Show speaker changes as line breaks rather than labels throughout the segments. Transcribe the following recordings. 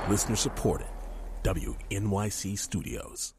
Listener supported. WNYC Studios.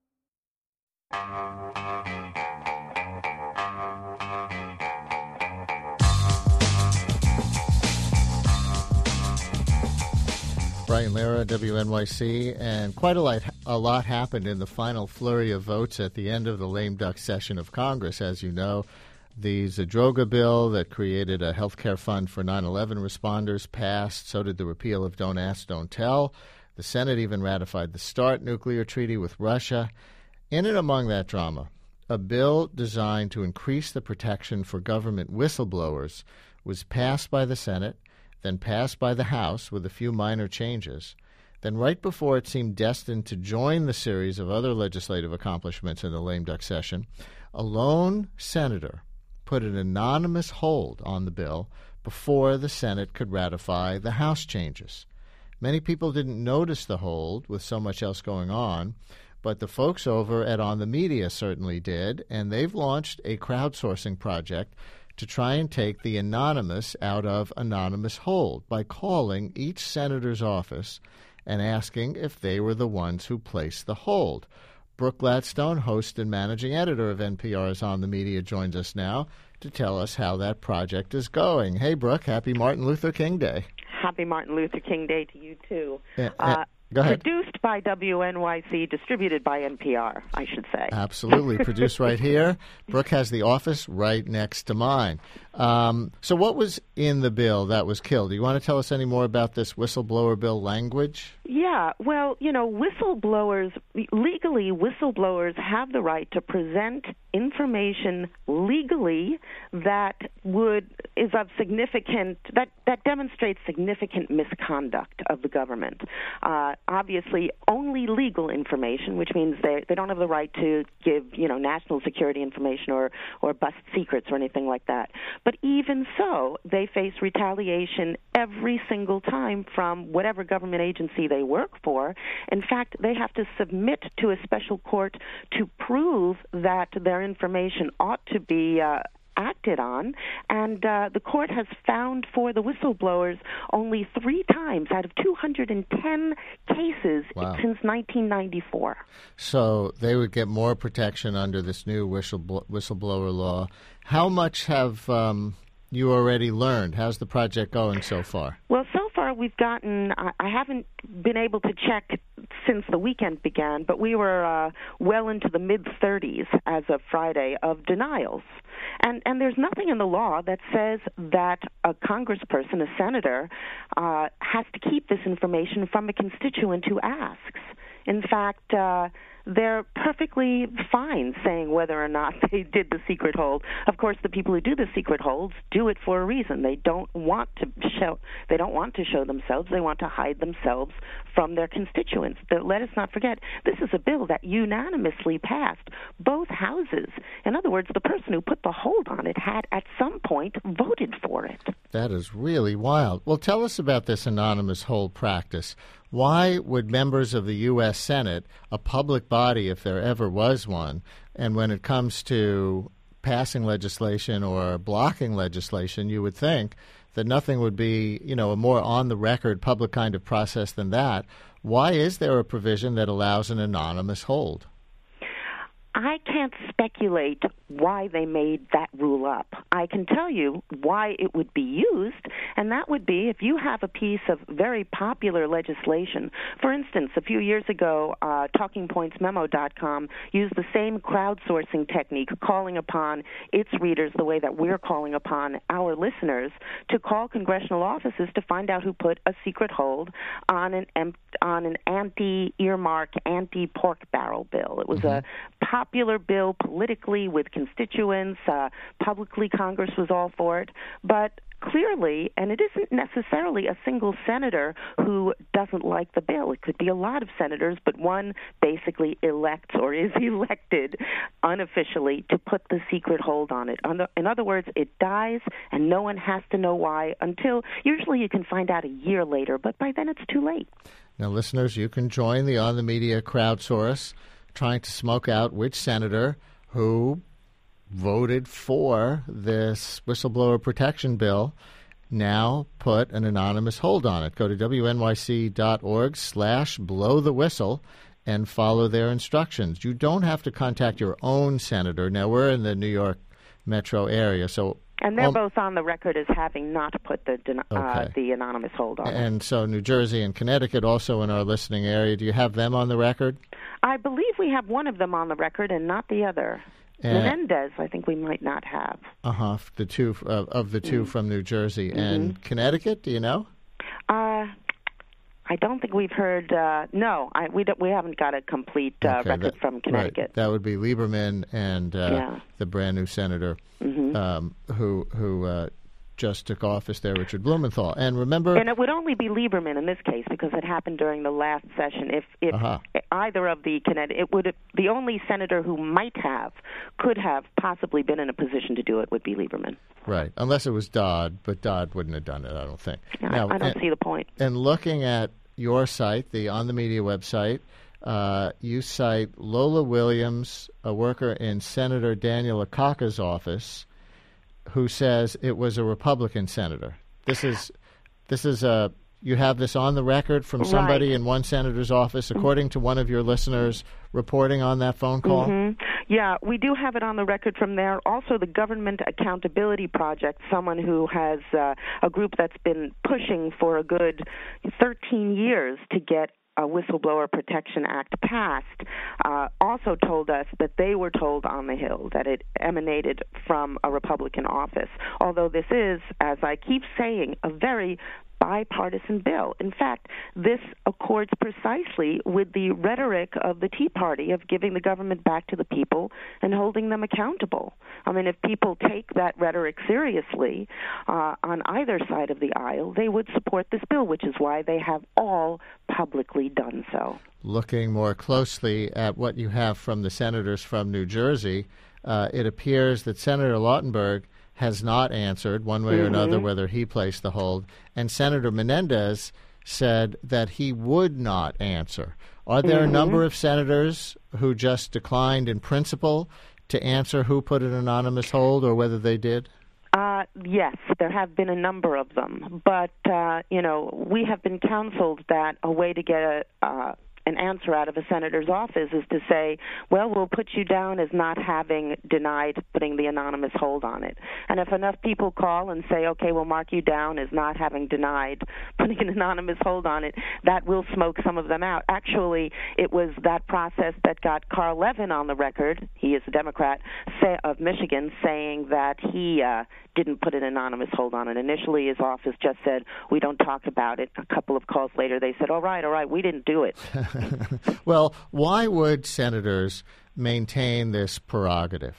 Brian Lara, WNYC, and quite a lot happened in the final flurry of votes at the end of the lame duck session of Congress. As you know, the Zadroga bill that created a health care fund for 9/11 responders passed. So did the repeal of Don't Ask, Don't Tell. The Senate even ratified the START nuclear treaty with Russia. In and among that drama, a bill designed to increase the protection for government whistleblowers was passed by the Senate, then passed by the House with a few minor changes. Then right before it seemed destined to join the series of other legislative accomplishments in the lame duck session, a lone senator put an anonymous hold on the bill before the Senate could ratify the House changes. Many people didn't notice the hold with so much else going on, but the folks over at On the Media certainly did, and they've launched a crowdsourcing project to try and take the anonymous out of anonymous hold by calling each senator's office and asking if they were the ones who placed the hold. Brooke Gladstone, host and managing editor of NPR's On the Media, joins us now to tell us how that project is going. Hey, Brooke, happy Martin Luther King Day.
Happy Martin Luther King Day to you, too.
Go ahead.
Produced by WNYC, distributed by NPR, I should say.
Absolutely. Produced right here. Brooke has the office right next to mine. So what was in the bill that was killed? Do you want to tell us any more about this whistleblower bill language?
Yeah, well, legally, whistleblowers have the right to present information legally that demonstrates significant misconduct of the government. Obviously, only legal information, which means they don't have the right to give, national security information or bust secrets or anything like that. But even so, they face retaliation every single time from whatever government agency they work for. In fact, they have to submit to a special court to prove that their information ought to be acted on, and the court has found for the whistleblowers only 3 times out of 210 cases since 1994.
So they would get more protection under this new whistleblower law. How much have you already learned? How's the project going so far?
Well, so far we've gotten, I haven't been able to check since the weekend began, but we were well into the mid-30s as of Friday of denials. And there's nothing in the law that says that a congressperson, a senator, has to keep this information from a constituent who asks. In fact, they're perfectly fine saying whether or not they did the secret hold. Of course, the people who do the secret holds do it for a reason. They don't want to show themselves. They want to hide themselves from their constituents. Let us not forget, this is a bill that unanimously passed both houses. In other words, the person who put the hold on it had at some point voted for it.
That is really wild. Well, tell us about this anonymous hold practice. Why would members of the U.S. Senate, a public body if there ever was one, and when it comes to passing legislation or blocking legislation, you would think that nothing would be, a more on-the-record public kind of process than that. Why is there a provision that allows an anonymous hold?
I can't speculate why they made that rule up. I can tell you why it would be used, and that would be if you have a piece of very popular legislation. For instance, a few years ago, TalkingPointsMemo.com used the same crowdsourcing technique, calling upon its readers the way that we're calling upon our listeners to call congressional offices to find out who put a secret hold on an anti-earmark, anti-pork barrel bill. It was a popular bill politically with constituents. Publicly, Congress was all for it. But clearly, and it isn't necessarily a single senator who doesn't like the bill. It could be a lot of senators, but one basically elects or is elected unofficially to put the secret hold on it. In other words, it dies, and no one has to know why until usually you can find out a year later, but by then it's too late.
Now, listeners, you can join the On the Media crowdsource trying to smoke out which senator who voted for this whistleblower protection bill. now put an anonymous hold on it. Go to wnyc.org/blowthewhistle and follow their instructions. You don't have to contact your own senator. Now, we're in the New York metro area, so...
And they're both on the record as having not put the anonymous hold on it.
And so New Jersey and Connecticut also in our listening area. Do you have them on the record?
I believe we have one of them on the record and not the other. Menendez, I think we might not have.
The two of the two from New Jersey. And Connecticut, do you know?
I don't think we've heard. No, we haven't got a complete record from Connecticut.
Right. That would be Lieberman and the brand new senator who just took office there, Richard Blumenthal. And remember,
and it would only be Lieberman in this case because it happened during the last session. If either of the Connecticut, the only senator who could have possibly been in a position to do it would be Lieberman.
Right, unless it was Dodd, but Dodd wouldn't have done it, I don't think.
No, I don't see the point.
And looking at your site, the On the Media website, you cite Lola Williams, a worker in Senator Daniel Akaka's office, who says it was a Republican senator. This is you have this on the record from somebody in one senator's office, according to one of your listeners reporting on that phone call?
Mm-hmm. Yeah, we do have it on the record from there. Also, the Government Accountability Project, someone who has a group that's been pushing for a good 13 years to get a Whistleblower Protection Act passed, also told us that they were told on the Hill that it emanated from a Republican office, although this is, as I keep saying, a very bipartisan bill. In fact, this accords precisely with the rhetoric of the Tea Party of giving the government back to the people and holding them accountable. I mean, if people take that rhetoric seriously on either side of the aisle, they would support this bill, which is why they have all publicly done so.
Looking more closely at what you have from the senators from New Jersey, it appears that Senator Lautenberg has not answered one way or another whether he placed the hold, and Senator Menendez said that he would not answer. Are there a number of senators who just declined in principle to answer who put an anonymous hold or whether they did?
Yes, there have been a number of them, but we have been counseled that a way to get an answer out of a senator's office is to say, well, we'll put you down as not having denied putting the anonymous hold on it. And if enough people call and say, okay, we'll mark you down as not having denied putting an anonymous hold on it, that will smoke some of them out. Actually, it was that process that got Carl Levin on the record, he is a Democrat, of Michigan, saying that he didn't put an anonymous hold on it. Initially, his office just said, we don't talk about it. A couple of calls later, they said, all right, we didn't do it.
Well, why would senators maintain this prerogative?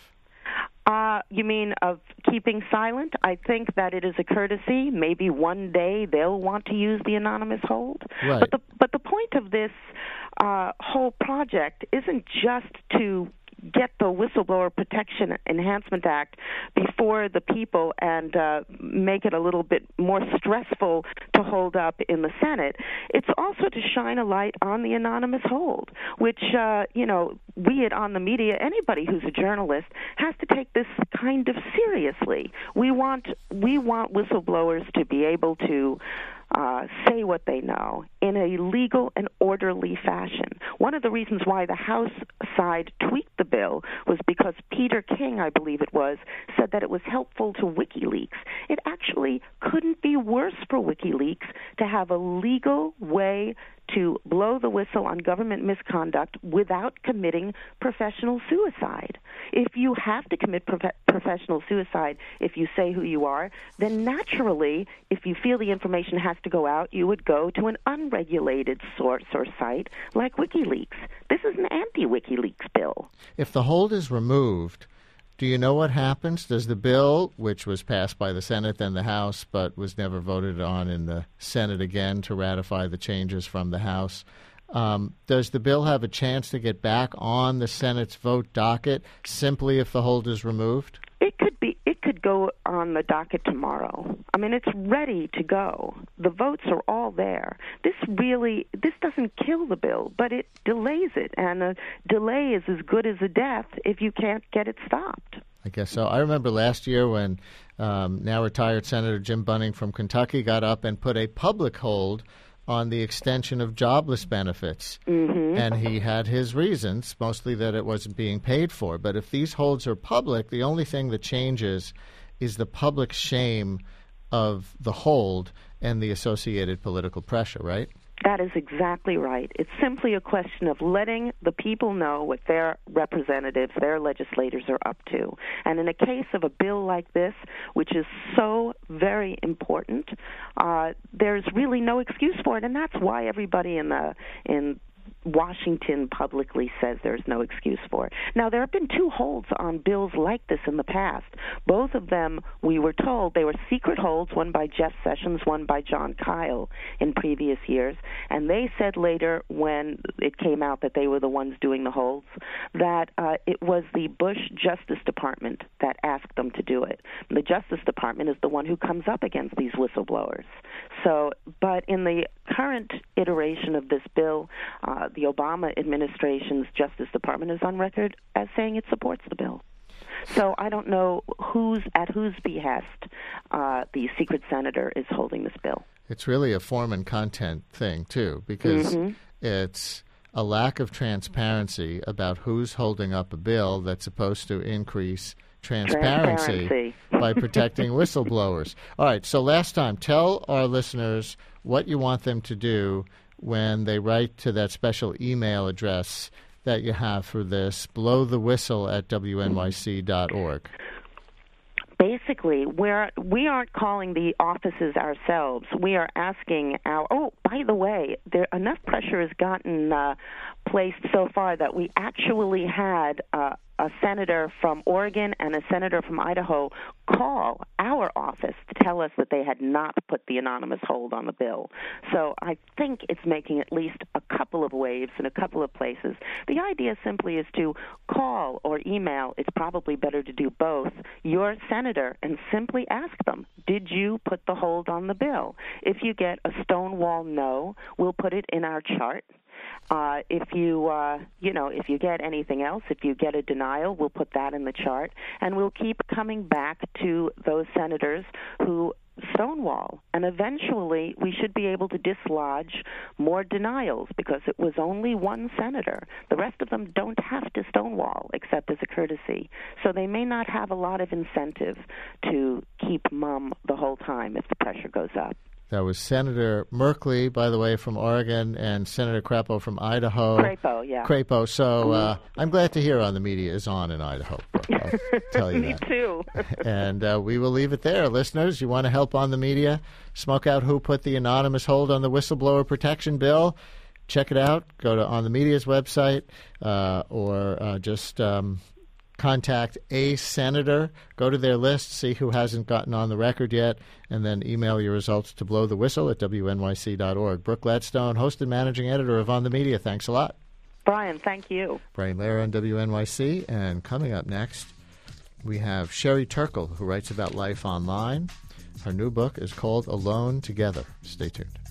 You mean of keeping silent? I think that it is a courtesy. Maybe one day they'll want to use the anonymous hold.
Right.
But the point of this whole project isn't just to get the Whistleblower Protection Enhancement Act before the people and make it a little bit more stressful to hold up in the Senate. It's also to shine a light on the anonymous hold, which, we at On the Media, anybody who's a journalist has to take this kind of seriously. We want whistleblowers to be able to say what they know in a legal and orderly fashion. One of the reasons why the House side tweaked the bill was because Peter King, I believe it was, said that it was helpful to WikiLeaks. It actually couldn't be worse for WikiLeaks to have a legal way to blow the whistle on government misconduct without committing professional suicide. If you have to commit professional suicide if you say who you are, then naturally, if you feel the information has to go out, you would go to an unregulated source or site like WikiLeaks. This is an anti-WikiLeaks bill.
If the hold is removed, do you know what happens? Does the bill, which was passed by the Senate then the House, but was never voted on in the Senate again to ratify the changes from the House, does the bill have a chance to get back on the Senate's vote docket simply if the hold is removed?
It could go on the docket tomorrow. I mean, it's ready to go. The votes are all there. This doesn't kill the bill, but it delays it, and a delay is as good as a death if you can't get it stopped.
I guess so. I remember last year when now retired Senator Jim Bunning from Kentucky got up and put a public hold on the extension of jobless benefits.
Mm-hmm.
And he had his reasons, mostly that it wasn't being paid for. But if these holds are public, the only thing that changes is the public shame of the hold and the associated political pressure, right?
That is exactly right. It's simply a question of letting the people know what their representatives, their legislators are up to. And in a case of a bill like this, which is so very important, there's really no excuse for it, and that's why everybody in Washington publicly says there's no excuse for it. Now, there have been 2 holds on bills like this in the past. Both of them, we were told, they were secret holds, one by Jeff Sessions, one by John Kyle in previous years. And they said later, when it came out that they were the ones doing the holds, that it was the Bush Justice Department that asked them to do it. And the Justice Department is the one who comes up against these whistleblowers. So, but in the current iteration of this bill, the Obama administration's Justice Department is on record as saying it supports the bill. So I don't know at whose behest the secret senator is holding this bill.
It's really a form and content thing, too, because it's a lack of transparency about who's holding up a bill that's supposed to increase transparency by protecting whistleblowers. All right, so last time, tell our listeners what you want them to do when they write to that special email address that you have for this, blowthewhistle@wnyc.org.
Basically, we aren't calling the offices ourselves. We are asking by the way, enough pressure has gotten placed so far that we actually had a senator from Oregon and a senator from Idaho call our office to tell us that they had not put the anonymous hold on the bill. So I think it's making at least a couple of waves in a couple of places. The idea simply is to call or email, it's probably better to do both, your senator and simply ask them, did you put the hold on the bill? If you get a stonewall no, we'll put it in our chart. If you get anything else, if you get a denial, we'll put that in the chart, and we'll keep coming back to those senators who stonewall. And eventually, we should be able to dislodge more denials because it was only one senator. The rest of them don't have to stonewall except as a courtesy. So they may not have a lot of incentive to keep mum the whole time if the pressure goes up.
That was Senator Merkley, by the way, from Oregon, and Senator Crapo from Idaho.
Crapo, yeah.
Crapo. So I'm glad to hear On the Media is on in Idaho. I'll tell you
Me
that.
too.
And we will leave it there. Listeners, you want to help On the Media? Smoke out who put the anonymous hold on the whistleblower protection bill. Check it out. Go to On the Media's website or just contact a senator. Go to their list, see who hasn't gotten on the record yet, and then email your results to blowthewhistle@wnyc.org. Brooke Gladstone, host and managing editor of On the Media. Thanks a lot.
Brian, thank you.
Brian Lehrer on WNYC. And coming up next, we have Sherry Turkle, who writes about life online. Her new book is called Alone Together. Stay tuned.